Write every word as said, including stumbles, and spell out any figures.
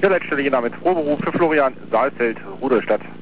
Der Leitstelle Jena mit Vorberuf für Florian Saalfeld, Rudolstadt.